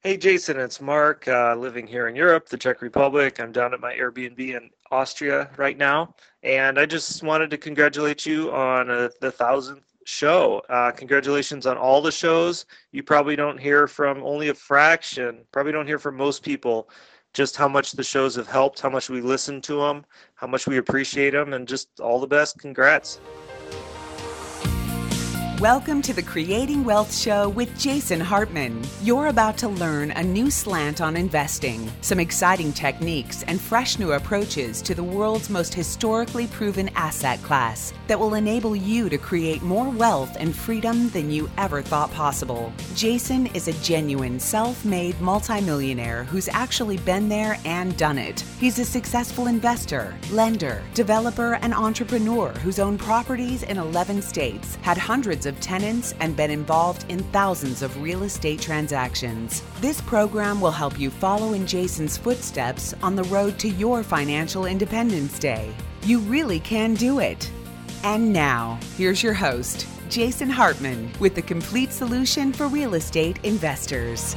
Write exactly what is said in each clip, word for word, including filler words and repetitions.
Hey Jason, it's Mark, uh, living here in Europe, the Czech Republic. I'm down at my Airbnb in Austria right now, and I just wanted to congratulate you on uh, the thousandth show. Uh, congratulations on all the shows. You probably don't hear from only a fraction, probably don't hear from most people just how much the shows have helped, how much we listen to them, how much we appreciate them, and just all the best. Congrats. Welcome to the Creating Wealth Show with Jason Hartman. You're about to learn a new slant on investing, some exciting techniques, and fresh new approaches to the world's most historically proven asset class that will enable you to create more wealth and freedom than you ever thought possible. Jason is a genuine self-made multimillionaire who's actually been there and done it. He's a successful investor, lender, developer, and entrepreneur who's owned properties in eleven states, had hundreds of tenants, and been involved in thousands of real estate transactions. This program will help you follow in Jason's footsteps on the road to your financial independence day. You really can do it. And now, here's your host, Jason Hartman, with the complete solution for real estate investors.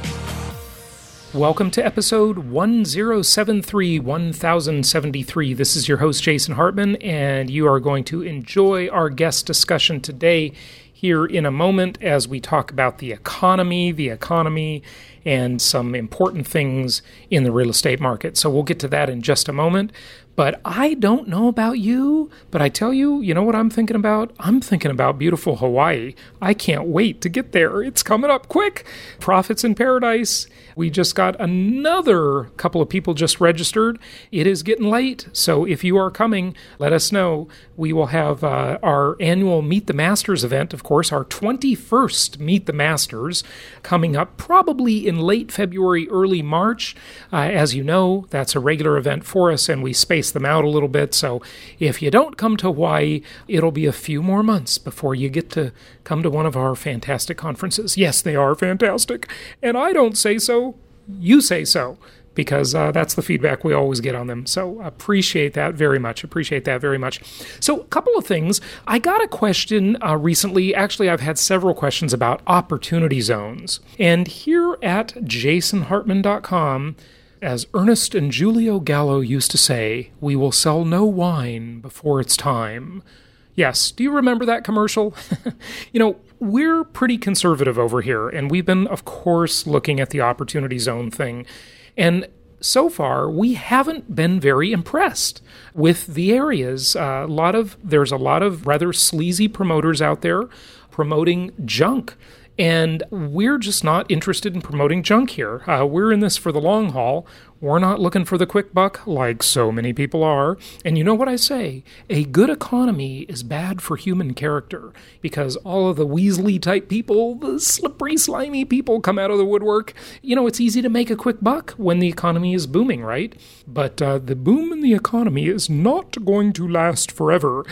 Welcome to episode one thousand seventy-three, one thousand seventy-three. This is your host, Jason Hartman, and you are going to enjoy our guest discussion today here in a moment as we talk about the economy, the economy, and some important things in the real estate market. So we'll get to that in just a moment. But I don't know about you, but I tell you, you know what I'm thinking about? I'm thinking about beautiful Hawaii. I can't wait to get there. It's coming up quick. Profits in Paradise. We just got another couple of people just registered. It is getting late, so if you are coming, let us know. We will have uh, our annual Meet the Masters event, of course, our twenty-first Meet the Masters, coming up probably in late February, early March. Uh, as you know, that's a regular event for us, and we space them out a little bit. So if you don't come to Hawaii, it'll be a few more months before you get to come to one of our fantastic conferences. Yes, they are fantastic, and I don't say so. You say so, because uh, that's the feedback we always get on them. So appreciate that very much. Appreciate that very much. So a couple of things. I got a question uh, recently. Actually, I've had several questions about opportunity zones. And here at jason hartman dot com, as Ernest and Julio Gallo used to say, we will sell no wine before it's time. Yes, do you remember that commercial? You know, we're pretty conservative over here, and we've been, of course, looking at the opportunity zone thing. And so far, we haven't been very impressed with the areas. Uh, a lot of there's a lot of rather sleazy promoters out there promoting junk. And we're just not interested in promoting junk here. Uh, we're in this for the long haul. We're not looking for the quick buck like so many people are. And you know what I say? A good economy is bad for human character because all of the Weasley-type people, the slippery, slimy people come out of the woodwork. You know, it's easy to make a quick buck when the economy is booming, right? But uh, the boom in the economy is not going to last forever.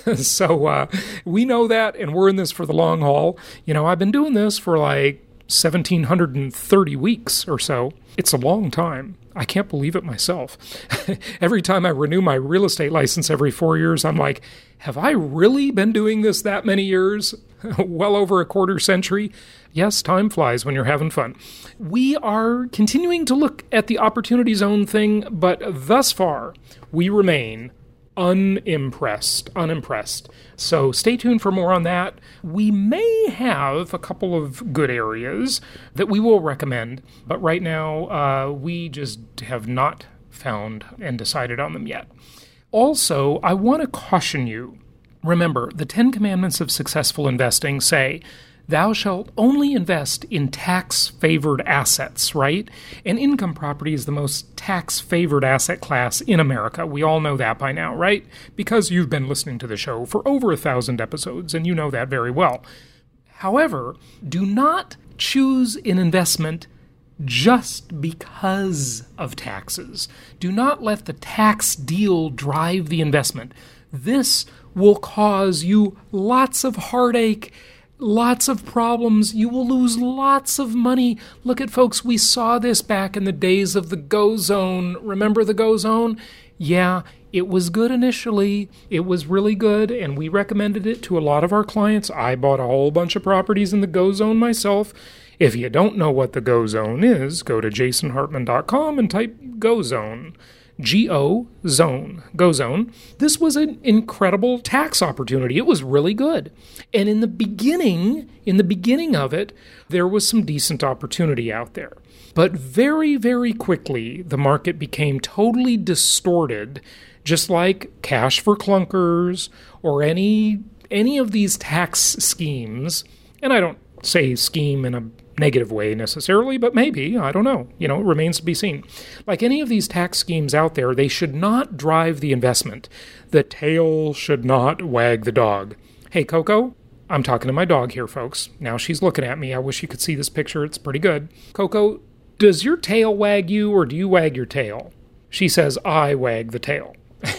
so uh, we know that, and we're in this for the long haul. You know, I've been doing this for like one thousand seven hundred thirty weeks or so. It's a long time. I can't believe it myself. Every time I renew my real estate license every four years, I'm like, have I really been doing this that many years? Well over a quarter century? Yes, time flies when you're having fun. We are continuing to look at the opportunity zone thing, but thus far, we remain unimpressed, unimpressed. So stay tuned for more on that. We may have a couple of good areas that we will recommend, but right now uh, we just have not found and decided on them yet. Also, I want to caution you. Remember, the Ten Commandments of Successful Investing say, thou shalt only invest in tax-favored assets, right? And income property is the most tax-favored asset class in America. We all know that by now, right? Because you've been listening to the show for over a thousand episodes, and you know that very well. However, do not choose an investment just because of taxes. Do not let the tax deal drive the investment. This will cause you lots of heartache, lots of problems. You will lose lots of money. Look at folks, we saw this back in the days of the Go Zone. Remember the Go Zone? Yeah, it was good initially. It was really good, and we recommended it to a lot of our clients. I bought a whole bunch of properties in the Go Zone myself, If you don't know what the Go Zone is, go to jason hartman dot com and type Go Zone. G O Zone, Go Zone. This was an incredible tax opportunity. It was really good. And in the beginning, in the beginning of it, there was some decent opportunity out there. But very, very quickly, the market became totally distorted, just like cash for clunkers or any any of these tax schemes. And I don't say scheme in a negative way necessarily, but maybe, I don't know. You know, it remains to be seen. Like any of these tax schemes out there, they should not drive the investment. The tail should not wag the dog. Hey, Coco, I'm talking to my dog here, folks. Now she's looking at me. I wish you could see this picture. It's pretty good. Coco, does your tail wag you or do you wag your tail? She says, I wag the tail.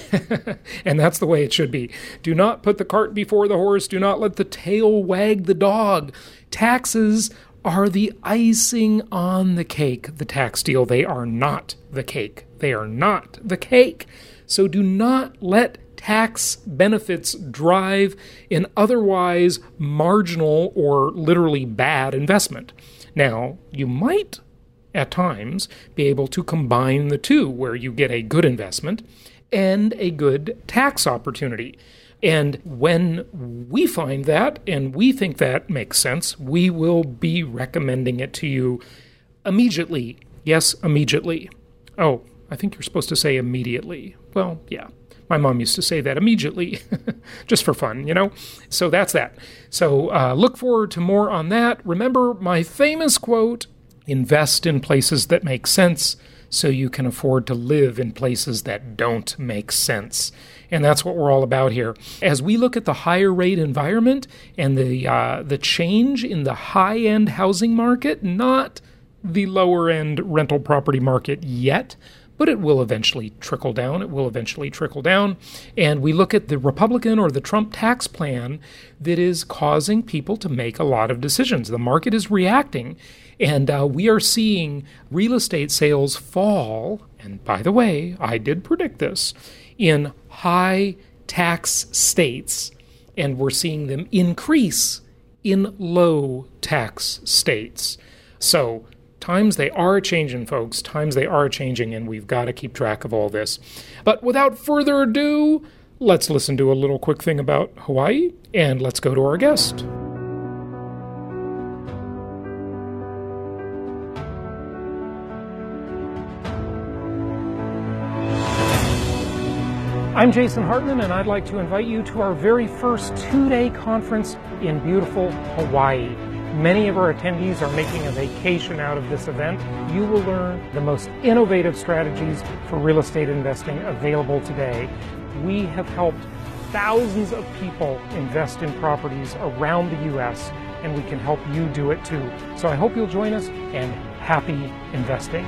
And that's the way it should be. Do not put the cart before the horse. Do not let the tail wag the dog. Taxes are the icing on the cake, the tax deal. They are not the cake. They are not the cake. So do not let tax benefits drive an otherwise marginal or literally bad investment. Now, you might, at times, be able to combine the two, where you get a good investment and a good tax opportunity. And when we find that, and we think that makes sense, we will be recommending it to you immediately. Yes, immediately. Oh, I think you're supposed to say immediately. Well, yeah. My mom used to say that immediately, just for fun, you know? So that's that. So uh, look forward to more on that. Remember my famous quote, invest in places that make sense so you can afford to live in places that don't make sense. And that's what we're all about here. As we look at the higher rate environment and the uh, the change in the high-end housing market, not the lower-end rental property market yet, but it will eventually trickle down. It will eventually trickle down. And we look at the Republican or the Trump tax plan that is causing people to make a lot of decisions. The market is reacting, and uh, we are seeing real estate sales fall. And by the way, I did predict this, in high tax states, and we're seeing them increase in low tax states. So times they are changing, folks. Times they are changing, and we've got to keep track of all this. But without further ado, let's listen to a little quick thing about Hawaii, and let's go to our guest. I'm Jason Hartman, and I'd like to invite you to our very first two-day conference in beautiful Hawaii. Many of our attendees are making a vacation out of this event. You will learn the most innovative strategies for real estate investing available today. We have helped thousands of people invest in properties around the U S, and we can help you do it too. So I hope you'll join us, and happy investing.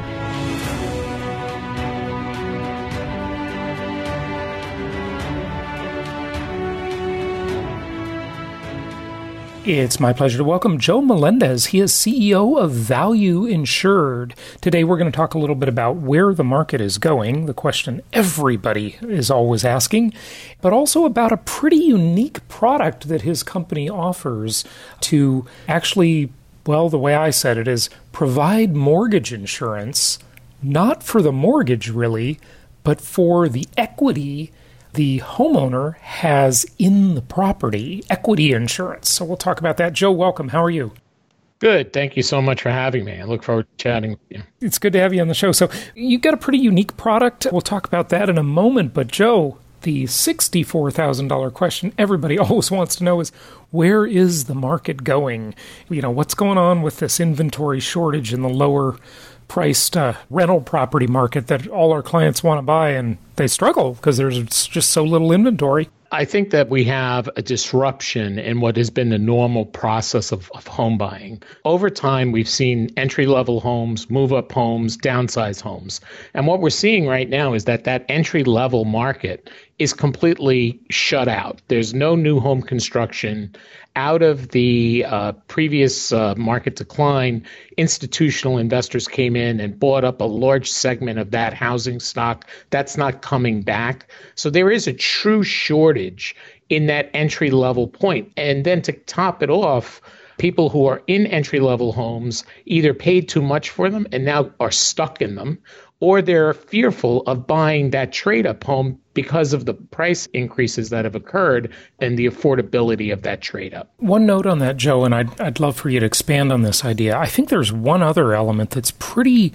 It's my pleasure to welcome Joe Melendez. He is C E O of Value Insured. Today we're going to talk a little bit about where the market is going, the question everybody is always asking, but also about a pretty unique product that his company offers to actually, well, the way I said it is provide mortgage insurance, not for the mortgage really, but for the equity the homeowner has in the property, equity insurance. So we'll talk about that. Joe, welcome. How are you? Good. Thank you so much for having me. I look forward to chatting with you. It's good to have you on the show. So you've got a pretty unique product. We'll talk about that in a moment. But Joe, the sixty-four thousand dollars question everybody always wants to know is, where is the market going? You know, what's going on with this inventory shortage in the lower priced uh, rental property market that all our clients want to buy, and they struggle because there's just so little inventory? I think that we have a disruption in what has been the normal process of, of home buying. Over time, we've seen entry-level homes, move-up homes, downsize homes. And what we're seeing right now is that that entry-level market is completely shut out. There's no new home construction. Out of the uh, previous uh, market decline, institutional investors came in and bought up a large segment of that housing stock. That's not coming back. So there is a true shortage in that entry-level point. And then to top it off, People who are in entry-level homes either paid too much for them and now are stuck in them, or they're fearful of buying that trade-up home because of the price increases that have occurred and the affordability of that trade-up. One note on that, Joe, and I'd, I'd love for you to expand on this idea. I think there's one other element that's pretty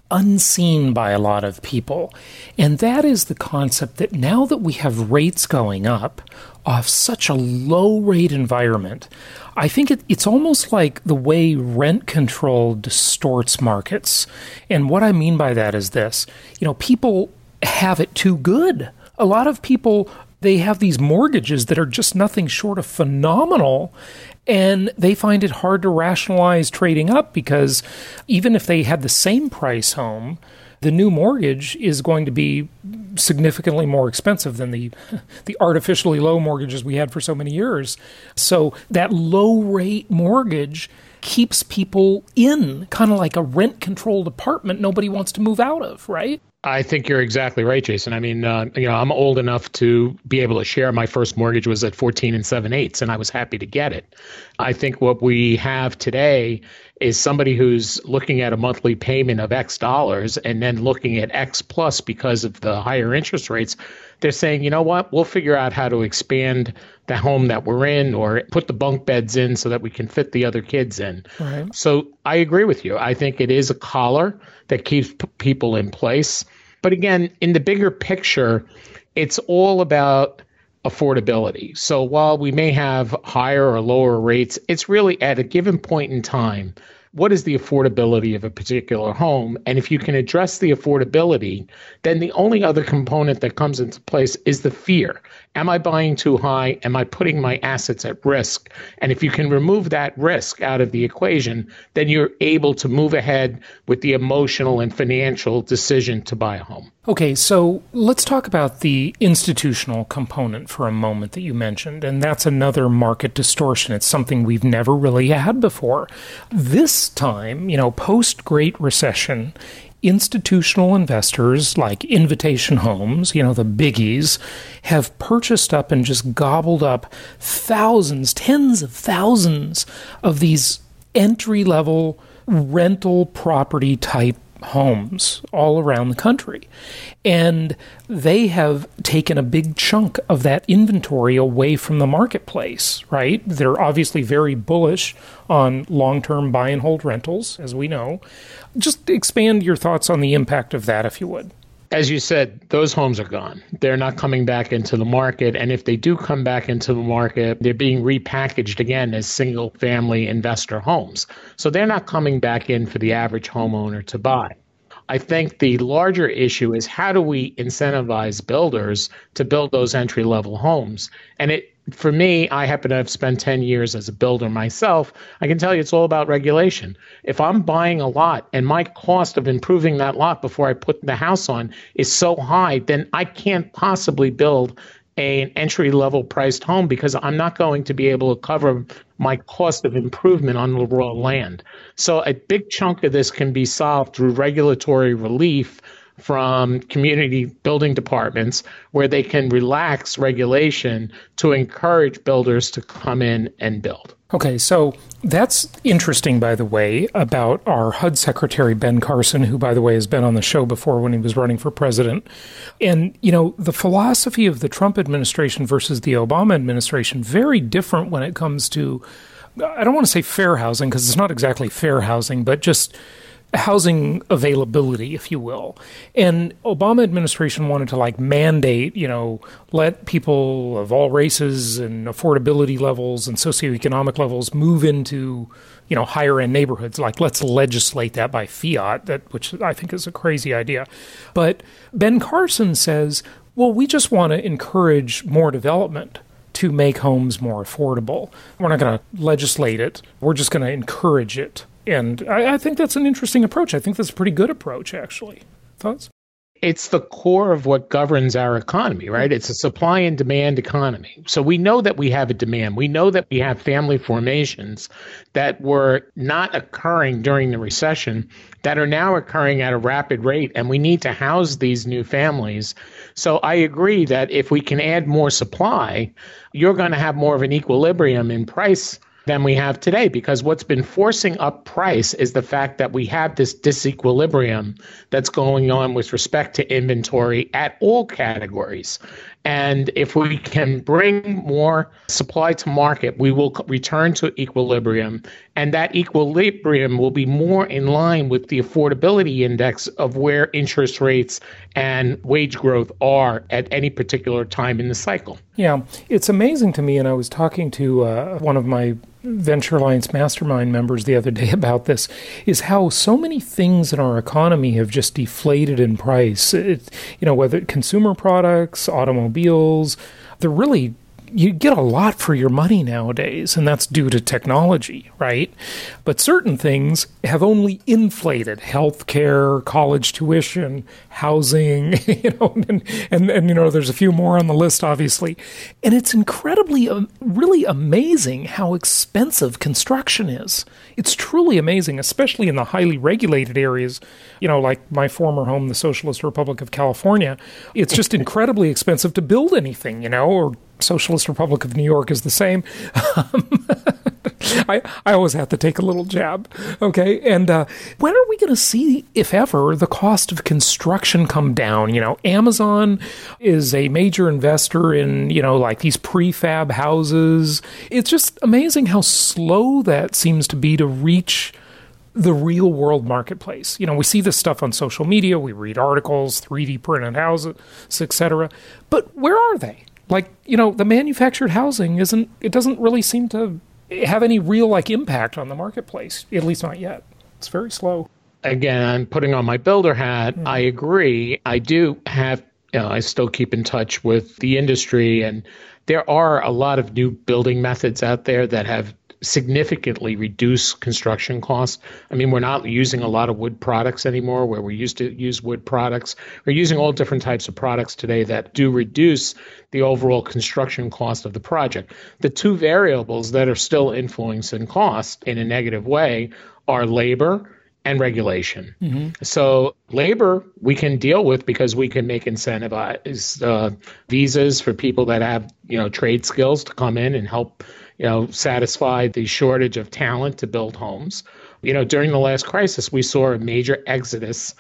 unseen by a lot of people, and that is the concept that now that we have rates going up off such a low-rate environment, I think it, it's almost like the way rent control distorts markets. And what I mean by that is this. You know, people have it too good. A lot of people, they have these mortgages that are just nothing short of phenomenal, and they find it hard to rationalize trading up because even if they had the same price home, the new mortgage is going to be significantly more expensive than the the artificially low mortgages we had for so many years. So that low rate mortgage keeps people in, kind of like a rent-controlled apartment nobody wants to move out of, right? I think you're exactly right, Jason. I mean, uh, you know, I'm old enough to be able to share. My first mortgage was at fourteen and seven eighths, and I was happy to get it. I think what we have today is somebody who's looking at a monthly payment of X dollars and then looking at X plus because of the higher interest rates. They're saying, you know what, we'll figure out how to expand the home that we're in or put the bunk beds in so that we can fit the other kids in. Right. So I agree with you. I think it is a collar that keeps p- people in place. But again, in the bigger picture, it's all about affordability. So while we may have higher or lower rates, it's really at a given point in time, what is the affordability of a particular home? And if you can address the affordability, then the only other component that comes into place is the fear. Am I buying too high? Am I putting my assets at risk? And if you can remove that risk out of the equation, then you're able to move ahead with the emotional and financial decision to buy a home. Okay, so let's talk about the institutional component for a moment that you mentioned, and that's another market distortion. It's something we've never really had before. This time, you know, post-Great Recession, institutional investors like Invitation Homes, you know, the biggies, have purchased up and just gobbled up thousands, tens of thousands of these entry-level rental property type homes all around the country. And they have taken a big chunk of that inventory away from the marketplace, right? They're obviously very bullish on long-term buy and hold rentals, as we know. Just expand your thoughts on the impact of that, if you would. As you said, those homes are gone. They're not coming back into the market. And if they do come back into the market, they're being repackaged again as single-family investor homes. So they're not coming back in for the average homeowner to buy. I think the larger issue is how do we incentivize builders to build those entry-level homes? And it, for me, I happen to have spent ten years as a builder myself. I can tell you it's all about regulation. If I'm buying a lot and my cost of improving that lot before I put the house on is so high, then I can't possibly build an entry-level priced home because I'm not going to be able to cover my cost of improvement on the raw land. So a big chunk of this can be solved through regulatory relief from community building departments where they can relax regulation to encourage builders to come in and build. Okay, so that's interesting, by the way, about our H U D Secretary, Ben Carson, who, by the way, has been on the show before when he was running for president. And, you know, the philosophy of the Trump administration versus the Obama administration, very different when it comes to, I don't want to say fair housing, because it's not exactly fair housing, but just housing availability, if you will. And Obama administration wanted to like mandate, you know, let people of all races and affordability levels and socioeconomic levels move into, you know, higher end neighborhoods. Like, let's legislate that by fiat, that which I think is a crazy idea. But Ben Carson says, well, we just want to encourage more development to make homes more affordable. We're not going to legislate it. We're just going to encourage it. And I, I think that's an interesting approach. I think that's a pretty good approach, actually. Thoughts? It's the core of what governs our economy, right? It's a supply and demand economy. So we know that we have a demand. We know that we have family formations that were not occurring during the recession that are now occurring at a rapid rate, and we need to house these new families. So I agree that if we can add more supply, you're going to have more of an equilibrium in price than we have today, because what's been forcing up price is the fact that we have this disequilibrium that's going on with respect to inventory at all categories. And if we can bring more supply to market, we will return to equilibrium. And that equilibrium will be more in line with the affordability index of where interest rates and wage growth are at any particular time in the cycle. Yeah, it's amazing to me, and I was talking to uh, one of my Venture Alliance Mastermind members the other day about this, is how so many things in our economy have just deflated in price. It, you know, whether consumer products, automobiles, they're really, you get a lot for your money nowadays, and that's due to technology, right? But certain things have only inflated: healthcare, college tuition, housing, you know, and, and, and, you know, there's a few more on the list, obviously. And it's incredibly, um, really amazing how expensive construction is. It's truly amazing, especially in the highly regulated areas, you know, like my former home, the Socialist Republic of California. It's just incredibly expensive to build anything, you know, or Socialist Republic of New York is the same. Um, I, I always have to take a little jab, okay? And uh, when are we going to see, if ever, the cost of construction come down? You know, Amazon is a major investor in, you know, like these prefab houses. It's just amazing how slow that seems to be to reach the real world marketplace. You know, we see this stuff on social media, we read articles, three D printed houses, et cetera. But where are they? Like, you know, the manufactured housing isn't, it doesn't really seem to have any real, like, impact on the marketplace, at least not yet. It's very slow. Again, I'm putting on my builder hat. Mm. I agree. I do have, you know, I still keep in touch with the industry, and there are a lot of new building methods out there that have significantly reduce construction costs. I mean, we're not using a lot of wood products anymore where we used to use wood products. We're using all different types of products today that do reduce the overall construction cost of the project. The two variables that are still influencing cost in a negative way are labor and regulation. Mm-hmm. So labor we can deal with because we can make incentivized uh, visas for people that have, you know, trade skills to come in and help, you know, satisfy the shortage of talent to build homes. You know, during the last crisis, we saw a major exodus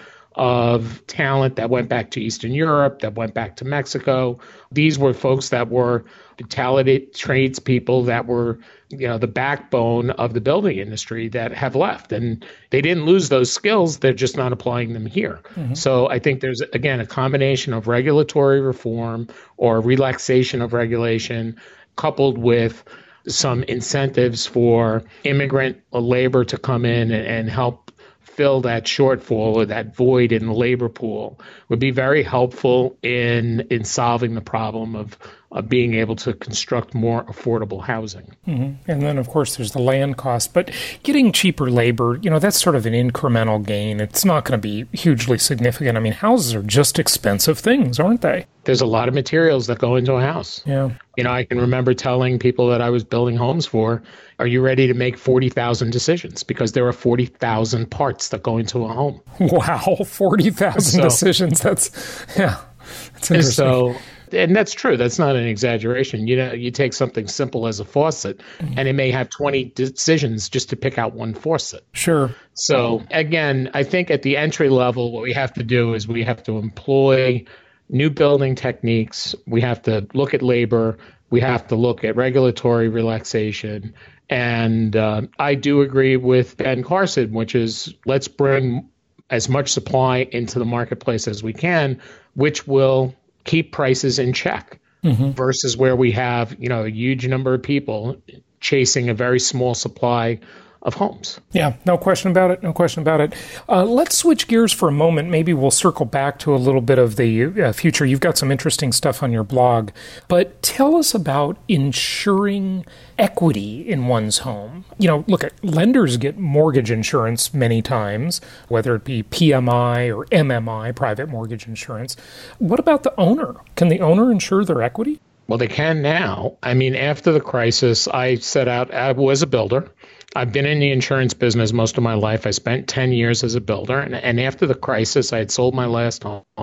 of talent that went back to Eastern Europe, that went back to Mexico. These were folks that were talented tradespeople that were, you know, the backbone of the building industry that have left. And they didn't lose those skills. They're just not applying them here. Mm-hmm. So I think there's, again, a combination of regulatory reform or relaxation of regulation coupled with some incentives for immigrant labor to come in and, and help fill that shortfall or that void in the labor pool would be very helpful in in solving the problem of, of being able to construct more affordable housing. Mm-hmm. And then, of course, there's the land cost. But getting cheaper labor, you know, that's sort of an incremental gain. It's not going to be hugely significant. I mean, houses are just expensive things, aren't they? There's a lot of materials that go into a house. Yeah. You know, I can remember telling people that I was building homes for, are you ready to make forty thousand decisions? Because there are forty thousand parts that go into a home. Wow, forty thousand so, decisions. That's, yeah, that's interesting. So, and that's true. That's not an exaggeration. You know, you take something simple as a faucet, mm-hmm. and it may have twenty decisions just to pick out one faucet. Sure. So, again, I think at the entry level, what we have to do is we have to employ new building techniques. We have to look at labor. We have to look at regulatory relaxation. And uh, I do agree with Ben Carson, which is let's bring as much supply into the marketplace as we can, which will keep prices in check, mm-hmm. versus where we have, you know, a huge number of people chasing a very small supply of homes. Yeah, no question about it. No question about it. Uh, let's switch gears for a moment. Maybe we'll circle back to a little bit of the uh, future. You've got some interesting stuff on your blog, but tell us about insuring equity in one's home. You know, look, at lenders get mortgage insurance many times, whether it be P M I or M M I, private mortgage insurance. What about the owner? Can the owner insure their equity? Well, they can now. I mean, after the crisis, I set out, I was a builder. I've been in the insurance business most of my life. I spent ten years as a builder. And, and after the crisis, I had sold my last home.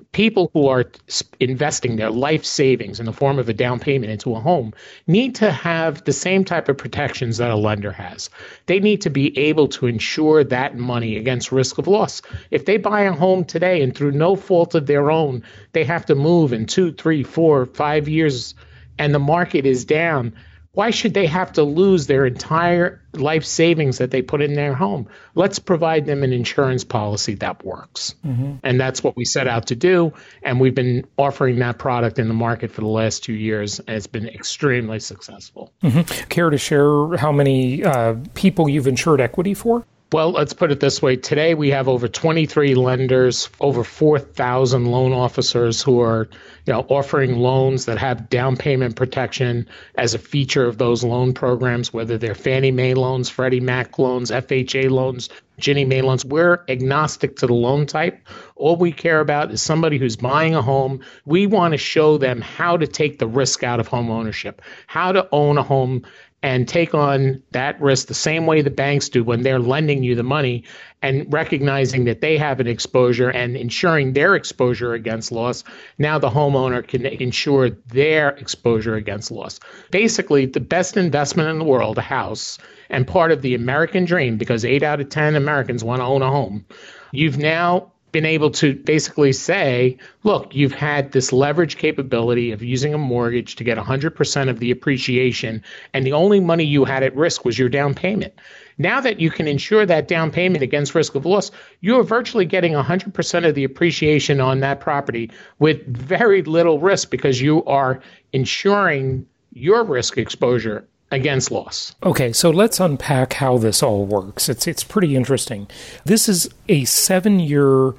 people who are investing their life savings in the form of a down payment into a home need to have the same type of protections that a lender has. They need to be able to insure that money against risk of loss. If they buy a home today and through no fault of their own, they have to move in two, three, four, five years and the market is down, why should they have to lose their entire life savings that they put in their home? Let's provide them an insurance policy that works. Mm-hmm. And that's what we set out to do. And we've been offering that product in the market for the last two years, and it's been extremely successful. Mm-hmm. Care to share how many uh, people you've insured equity for? Well, let's put it this way. Today, we have over twenty-three lenders, over four thousand loan officers who are, you know, offering loans that have down payment protection as a feature of those loan programs, whether they're Fannie Mae loans, Freddie Mac loans, F H A loans, Ginnie Mae loans. We're agnostic to the loan type. All we care about is somebody who's buying a home. We want to show them how to take the risk out of home ownership, how to own a home and take on that risk the same way the banks do when they're lending you the money, and recognizing that they have an exposure and insuring their exposure against loss. Now the homeowner can insure their exposure against loss. Basically, the best investment in the world, a house, and part of the American dream, because eight out of ten Americans want to own a home. You've now been able to basically say, look, you've had this leverage capability of using a mortgage to get one hundred percent of the appreciation, and the only money you had at risk was your down payment. Now that you can insure that down payment against risk of loss, you are virtually getting one hundred percent of the appreciation on that property with very little risk, because you are insuring your risk exposure against loss. Okay, so let's unpack how this all works. It's it's pretty interesting. This is a seven-year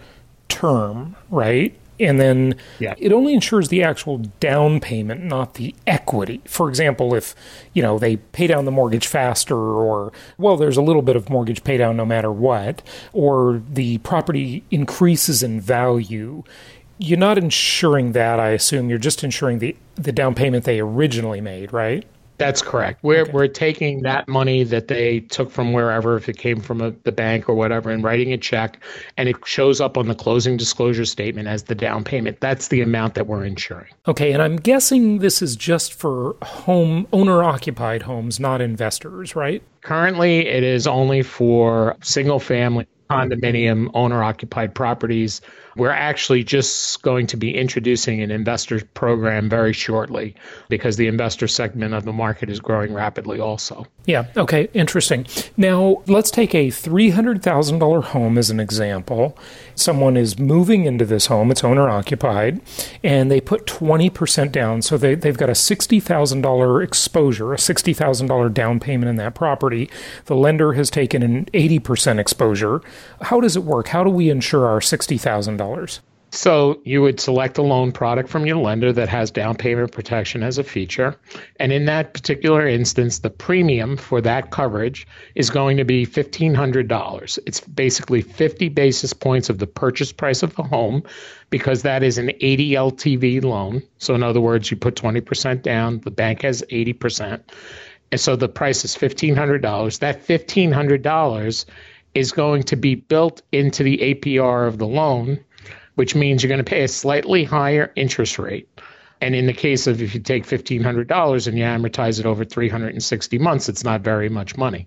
term, right? And then yeah. It only insures the actual down payment, not the equity. For example, if, you know, they pay down the mortgage faster, or, well, there's a little bit of mortgage pay down no matter what, or the property increases in value, you're not insuring that, I assume. You're just insuring the, the down payment they originally made, right? That's correct. We're okay. We're taking that money that they took from wherever, if it came from a, the bank or whatever, and writing a check, and it shows up on the closing disclosure statement as the down payment. That's the amount that we're insuring. Okay, and I'm guessing this is just for home owner-occupied homes, not investors, right? Currently, it is only for single-family condominium owner-occupied properties. We're actually just going to be introducing an investor program very shortly, because the investor segment of the market is growing rapidly also. Yeah, okay, interesting. Now, let's take a three hundred thousand dollars home as an example. Someone is moving into this home, it's owner-occupied, and they put twenty percent down, so they, they've got a sixty thousand dollars exposure, a sixty thousand dollars down payment in that property. The lender has taken an eighty percent exposure. How does it work? How do we insure our sixty thousand dollars? So you would select a loan product from your lender that has down payment protection as a feature. And in that particular instance, the premium for that coverage is going to be fifteen hundred dollars. It's basically fifty basis points of the purchase price of the home, because that is an eighty L T V loan. So in other words, you put twenty percent down, the bank has eighty percent. And so the price is fifteen hundred dollars. That fifteen hundred dollars is going to be built into the A P R of the loan, which means you're going to pay a slightly higher interest rate. And in the case of, if you take fifteen hundred dollars and you amortize it over three hundred sixty months, it's not very much money.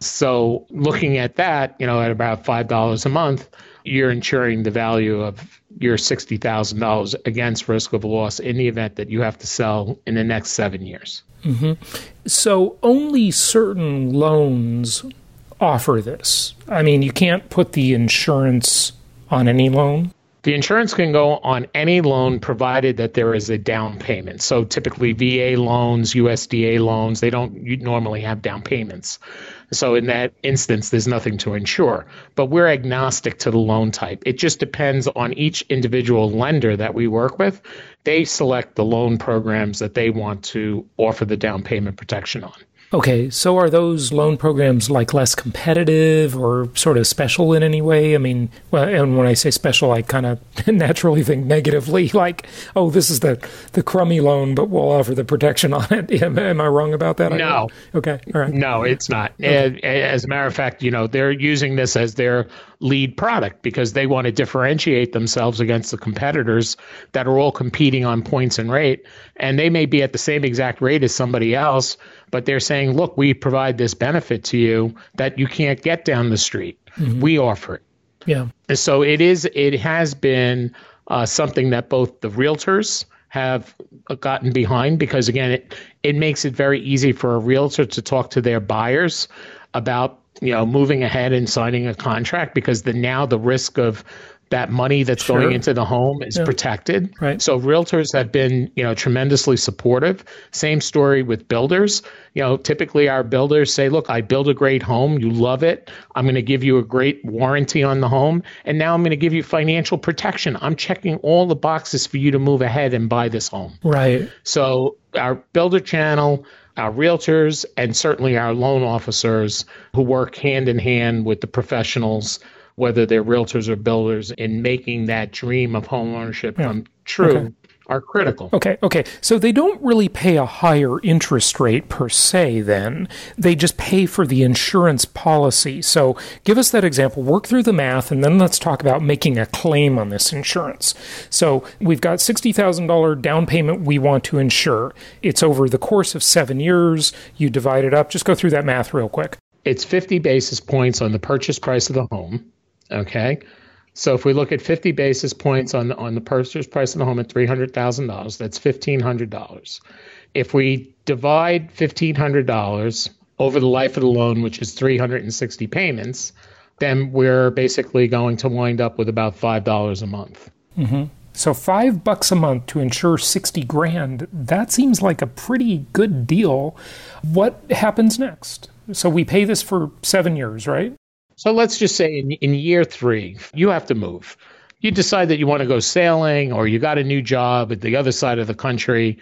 So looking at that, you know, at about five dollars a month, you're insuring the value of your sixty thousand dollars against risk of loss in the event that you have to sell in the next seven years. Mm-hmm. So only certain loans offer this. I mean, you can't put the insurance on any loan? The insurance can go on any loan provided that there is a down payment. So typically V A loans, U S D A loans, they don't normally have down payments. So in that instance, there's nothing to insure. But we're agnostic to the loan type. It just depends on each individual lender that we work with. They select the loan programs that they want to offer the down payment protection on. Okay, so are those loan programs like less competitive or sort of special in any way? I mean, well, and when I say special, I kind of naturally think negatively, like, oh, this is the, the crummy loan, but we'll offer the protection on it. Am, am I wrong about that? No. Okay, all right. No, it's not. Okay. As a matter of fact, you know, they're using this as their lead product because they want to differentiate themselves against the competitors that are all competing on points and rate. And they may be at the same exact rate as somebody else, but they're saying, look, we provide this benefit to you that you can't get down the street. Mm-hmm. We offer it. Yeah. And so it is, it has been uh, something that both the realtors have gotten behind because, again, it, it makes it very easy for a realtor to talk to their buyers about, you know, moving ahead and signing a contract because the now the risk of that money that's sure. going into the home is yeah. protected. Right. So realtors have been, you know, tremendously supportive. Same story with builders. You know, typically our builders say, look, I build a great home. You love it. I'm going to give you a great warranty on the home. And now I'm going to give you financial protection. I'm checking all the boxes for you to move ahead and buy this home. Right. So our builder channel, our realtors, and certainly our loan officers who work hand in hand with the professionals, whether they're realtors or builders, in making that dream of home ownership yeah. come true, okay. are critical. Okay, okay. So they don't really pay a higher interest rate per se then. They just pay for the insurance policy. So give us that example, work through the math, and then let's talk about making a claim on this insurance. So we've got sixty thousand dollars down payment we want to insure. It's over the course of seven years. You divide it up. Just go through that math real quick. It's fifty basis points on the purchase price of the home. Okay, so if we look at fifty basis points on the, on the purchase price of the home at three hundred thousand dollars, that's fifteen hundred dollars. If we divide fifteen hundred dollars over the life of the loan, which is three hundred sixty payments, then we're basically going to wind up with about five dollars a month. Mm-hmm. So five bucks a month to insure sixty grand, that seems like a pretty good deal. What happens next? So we pay this for seven years, right? So let's just say in, in year three, you have to move. You decide that you want to go sailing or you got a new job at the other side of the country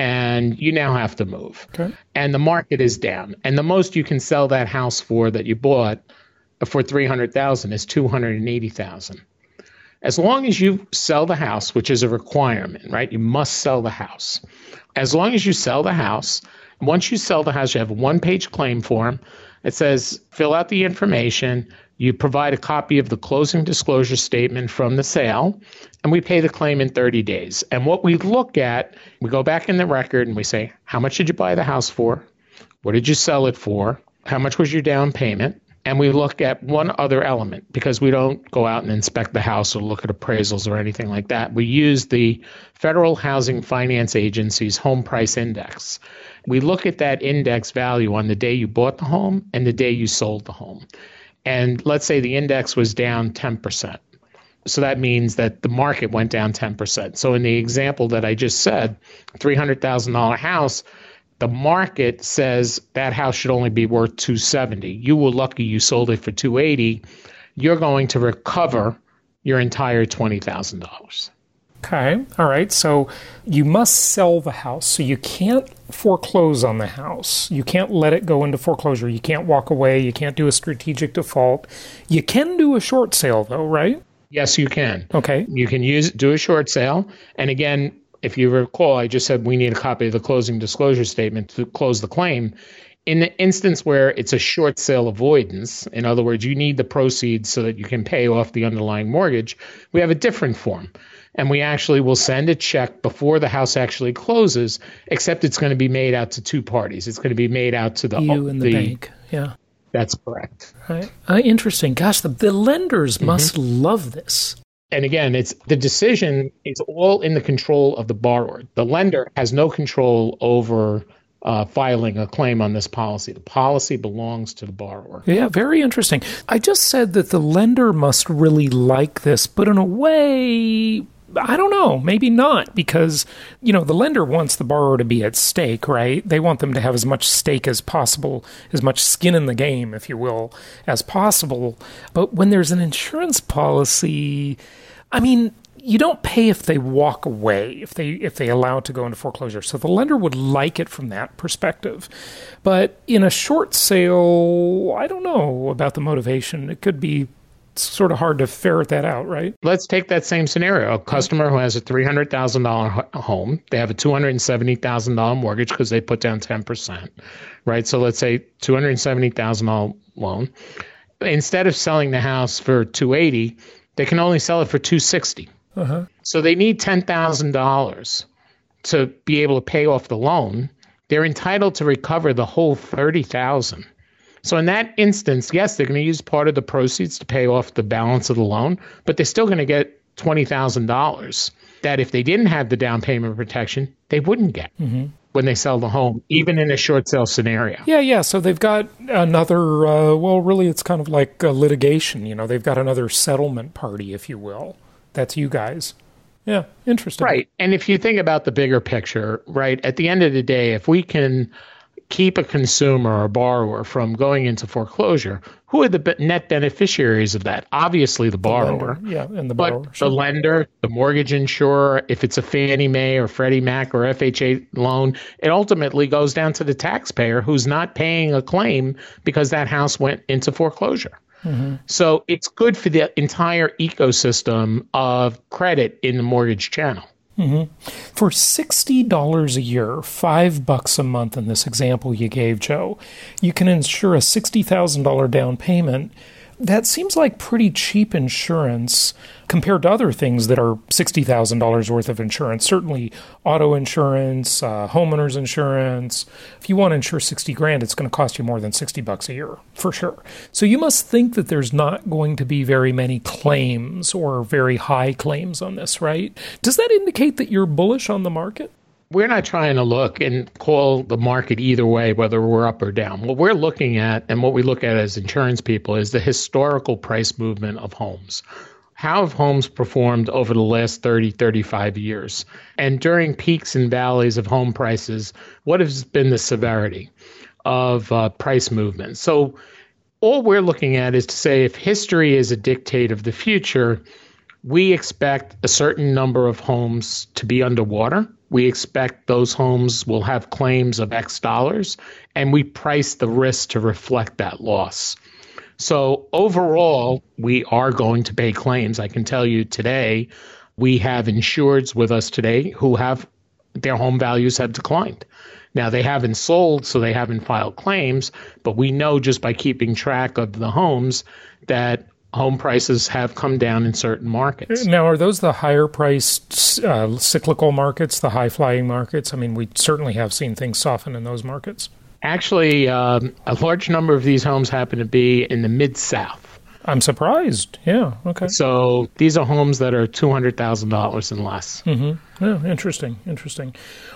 and you now have to move. Okay. And the market is down. And the most you can sell that house for that you bought for three hundred thousand dollars is two hundred eighty thousand dollars. As long as you sell the house, which is a requirement, right? You must sell the house. As long as you sell the house, once you sell the house, you have a one-page claim form. It says, fill out the information, you provide a copy of the closing disclosure statement from the sale, and we pay the claim in thirty days. And what we look at, we go back in the record and we say, how much did you buy the house for? What did you sell it for? How much was your down payment? And we look at one other element because we don't go out and inspect the house or look at appraisals or anything like that. We use the Federal Housing Finance Agency's home price index. We look at that index value on the day you bought the home and the day you sold the home. And let's say the index was down ten percent. So that means that the market went down ten percent. So in the example that I just said, three hundred thousand dollars house, the market says that house should only be worth two hundred seventy thousand dollars. You were lucky you sold it for two hundred eighty thousand dollars. You're going to recover your entire twenty thousand dollars. Okay. All right. So you must sell the house. So you can't foreclose on the house. You can't let it go into foreclosure. You can't walk away. You can't do a strategic default. You can do a short sale, though, right? Yes, you can. Okay. You can use do a short sale. And again, if you recall, I just said we need a copy of the closing disclosure statement to close the claim. In the instance where it's a short sale avoidance, in other words, you need the proceeds so that you can pay off the underlying mortgage, we have a different form. And we actually will send a check before the house actually closes, except it's going to be made out to two parties. It's going to be made out to the... You and the, the bank, yeah. That's correct. Right. Uh, interesting. Gosh, the, the lenders mm-hmm. must love this. And again, it's the decision is all in the control of the borrower. The lender has no control over uh, filing a claim on this policy. The policy belongs to the borrower. Yeah, very interesting. I just said that the lender must really like this, but in a way, I don't know, maybe not, because, you know, the lender wants the borrower to be at stake, right? They want them to have as much stake as possible, as much skin in the game, if you will, as possible. But when there's an insurance policy, I mean, you don't pay if they walk away, if they if they allow it to go into foreclosure. So the lender would like it from that perspective. But in a short sale, I don't know about the motivation. It could be sort of hard to ferret that out, right? Let's take that same scenario. A customer who has a three hundred thousand dollars home, they have a two hundred seventy thousand dollars mortgage because they put down ten percent, right? So let's say two hundred seventy thousand dollars loan. Instead of selling the house for two hundred eighty thousand dollars, they can only sell it for two hundred sixty thousand dollars. Uh-huh. So they need ten thousand dollars to be able to pay off the loan. They're entitled to recover the whole thirty thousand dollars. So in that instance, yes, they're going to use part of the proceeds to pay off the balance of the loan, but they're still going to get twenty thousand dollars that if they didn't have the down payment protection, they wouldn't get mm-hmm. when they sell the home, even in a short sale scenario. Yeah, yeah. So they've got another, uh, well, really, it's kind of like a litigation. You know, they've got another settlement party, if you will. That's you guys. Yeah, interesting. Right. And if you think about the bigger picture, right, at the end of the day, if we can keep a consumer or borrower from going into foreclosure, who are the net beneficiaries of that? Obviously, the borrower. The lender, yeah, and the but borrower. Sure. The lender, the mortgage insurer, if it's a Fannie Mae or Freddie Mac or F H A loan, it ultimately goes down to the taxpayer who's not paying a claim because that house went into foreclosure. Mm-hmm. So it's good for the entire ecosystem of credit in the mortgage channel. Mm-hmm. For sixty dollars a year, five bucks a month in this example you gave, Joe, you can insure a sixty thousand dollars down payment. That seems like pretty cheap insurance compared to other things that are sixty thousand dollars worth of insurance. Certainly auto insurance, uh, homeowner's insurance. If you want to insure sixty grand, it's going to cost you more than sixty bucks a year, for sure. So you must think that there's not going to be very many claims or very high claims on this, right? Does that indicate that you're bullish on the market? We're not trying to look and call the market either way, whether we're up or down. What we're looking at, and what we look at as insurance people, is the historical price movement of homes. How have homes performed over the last thirty, thirty-five years? And during peaks and valleys of home prices, what has been the severity of uh, price movement? So all we're looking at is to say if history is a dictate of the future, we expect a certain number of homes to be underwater. We expect those homes will have claims of X dollars, and we price the risk to reflect that loss. So overall, we are going to pay claims. I can tell you today, we have insureds with us today who have their home values have declined. Now, they haven't sold, so they haven't filed claims, but we know just by keeping track of the homes that home prices have come down in certain markets. Now, are those the higher priced uh, cyclical markets, the high flying markets? I mean, we certainly have seen things soften in those markets. Actually, um, a large number of these homes happen to be in the Mid-South. I'm surprised. Yeah, okay. So these are homes that are two hundred thousand dollars and less. Mm-hmm. Yeah, interesting, interesting.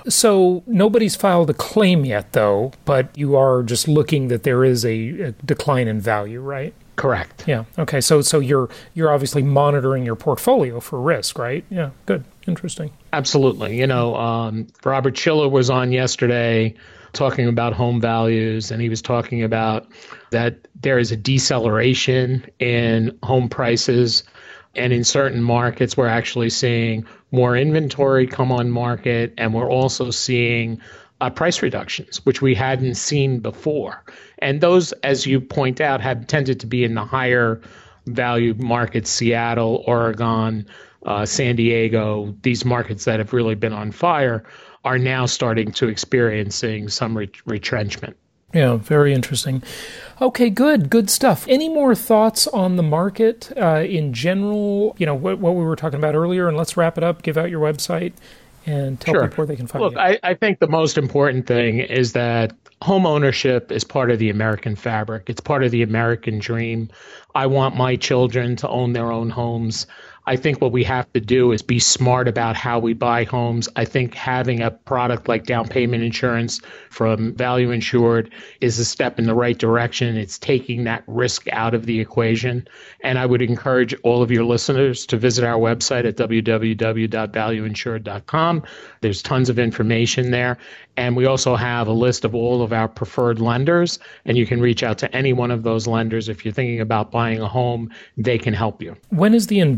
So nobody's filed a claim yet, though, but you are just looking that there is a, a decline in value, right? Correct. Yeah. Okay. So so you're you're obviously monitoring your portfolio for risk, right? Yeah. Good. Interesting. Absolutely. You know, um, Robert Schiller was on yesterday talking about home values, and he was talking about that there is a deceleration in home prices, and in certain markets we're actually seeing more inventory come on market, and we're also seeing Uh, price reductions, which we hadn't seen before. And those, as you point out, have tended to be in the higher value markets, Seattle, Oregon, uh, San Diego. These markets that have really been on fire are now starting to experiencing some re- retrenchment. Yeah, very interesting. Okay, good, good stuff. Any more thoughts on the market uh, in general? You know, what, what we were talking about earlier, and let's wrap it up, give out your website, and tell sure. people where they can find Look, you. I, I think the most important thing is that home ownership is part of the American fabric. It's part of the American dream. I want my children to own their own homes. I think what we have to do is be smart about how we buy homes. I think having a product like down payment insurance from Value Insured is a step in the right direction. It's taking that risk out of the equation. And I would encourage all of your listeners to visit our website at w w w dot value insured dot com. There's tons of information there. And we also have a list of all of our preferred lenders, and you can reach out to any one of those lenders. If you're thinking about buying a home, they can help you. When is the invest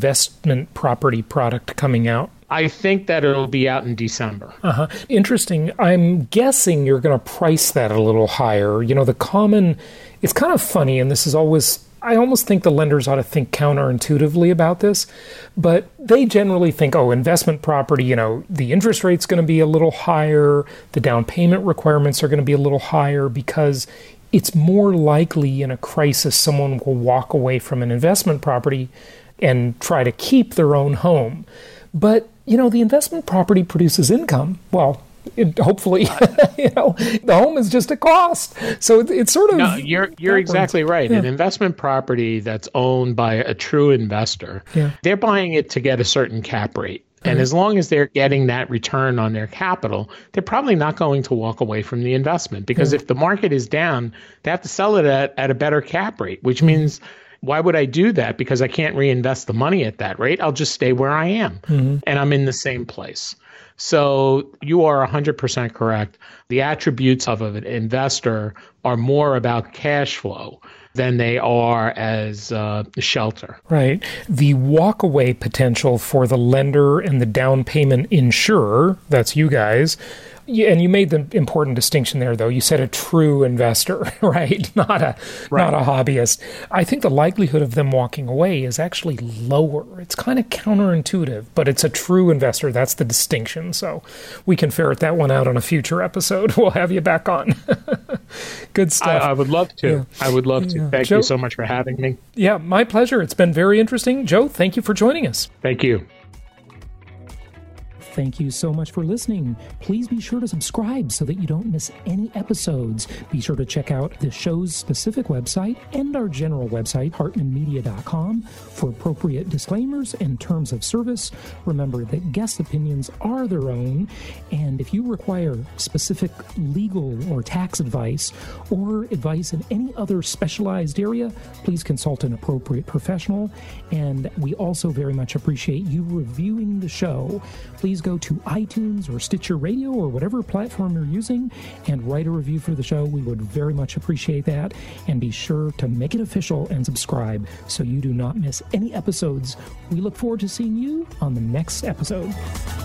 investment property product coming out? I think that it'll be out in December. Uh-huh. Interesting. I'm guessing you're going to price that a little higher. You know, the common, it's kind of funny, and this is always, I almost think the lenders ought to think counterintuitively about this, but they generally think, oh, investment property, you know, the interest rate's going to be a little higher, the down payment requirements are going to be a little higher because it's more likely in a crisis someone will walk away from an investment property and try to keep their own home. But, you know, the investment property produces income. Well, it, hopefully, you know, the home is just a cost. So it, it's sort of... No, you're you're exactly right. Yeah. An investment property that's owned by a true investor, yeah. they're buying it to get a certain cap rate. And as long as they're getting that return on their capital, they're probably not going to walk away from the investment. Because yeah. if the market is down, they have to sell it at, at a better cap rate, which means... Why would I do that? Because I can't reinvest the money at that rate. I'll just stay where I am. Mm-hmm. And I'm in the same place. So you are one hundred percent correct. The attributes of an investor are more about cash flow than they are as uh, shelter. Right. The walkaway potential for the lender and the down payment insurer, that's you guys. Yeah, and you made the important distinction there, though. You said a true investor, right? Not a right. not a hobbyist. I think the likelihood of them walking away is actually lower. It's kind of counterintuitive, but it's a true investor. That's the distinction. So we can ferret that one out on a future episode. We'll have you back on. Good stuff. I, I would love to. Yeah. I would love to. Yeah. Thank Joe, you so much for having me. Yeah, my pleasure. It's been very interesting. Joe, thank you for joining us. Thank you. Thank you so much for listening. Please be sure to subscribe so that you don't miss any episodes. Be sure to check out the show's specific website and our general website, hartman media dot com, for appropriate disclaimers and terms of service. Remember that guest opinions are their own, and if you require specific legal or tax advice or advice in any other specialized area, please consult an appropriate professional. And we also very much appreciate you reviewing the show. Please go to iTunes or Stitcher Radio or whatever platform you're using and write a review for the show. We would very much appreciate that. And be sure to make it official and subscribe so you do not miss any episodes. We look forward to seeing you on the next episode.